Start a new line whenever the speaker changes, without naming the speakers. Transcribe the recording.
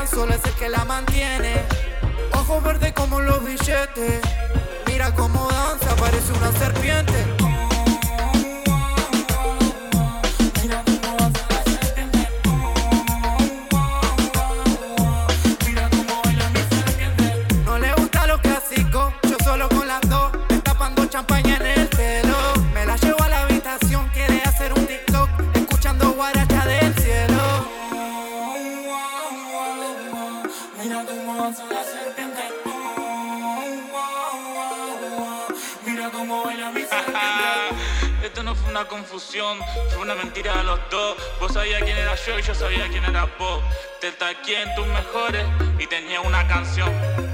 solo es el que la mantiene. Ojos verdes como los billetes. Mira cómo danza, parece una serpiente. Mira cómo danza la serpiente. Mira cómo baila mi serpiente. No le gusta lo clásico, yo solo con las dos, destapando champaña en el pelo. Me la llevo a la habitación, quiere hacer un TikTok, escuchando guaracha del cielo. Mira cómo danza la serpiente. Mira cómo baila mi serpiente.
Esto no fue una confusión, fue una mentira de los dos. Vos sabías quién era yo y yo sabía quién era vos. Te taqué en tus mejores y tenía una canción.